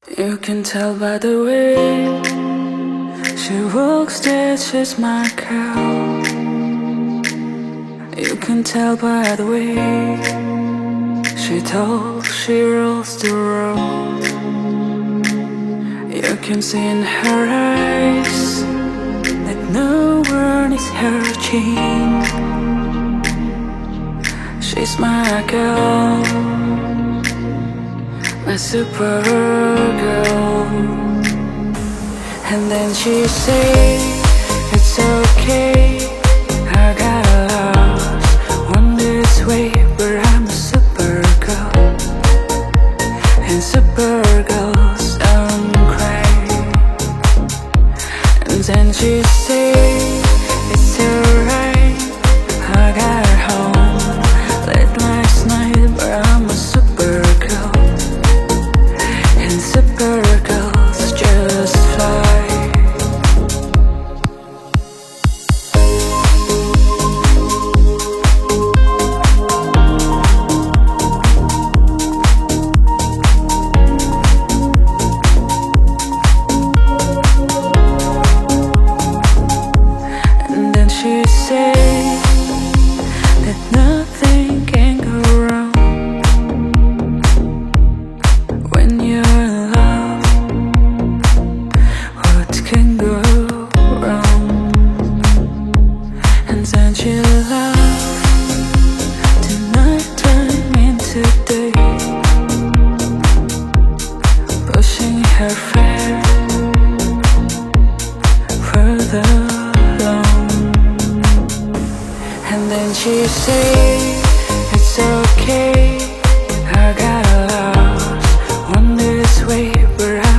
You can tell by the way she walks that she's my girl. You can tell by the way she talks, she rolls the road. You can see in her eyes that no one is her chain. She's my girl, my super girl. And then she says it's okay, I got lost, one this way, but I'm a super girl. And super girls don't cry. And then she says it's alright, I got home late last night, but I'm a super girl. And super girls just fly. She says that nothing can go wrong when you're in love. What can go wrong? And then she laughed the nighttime into day, pushing her fear further along. And then she says it's okay, I got lost, one this way, but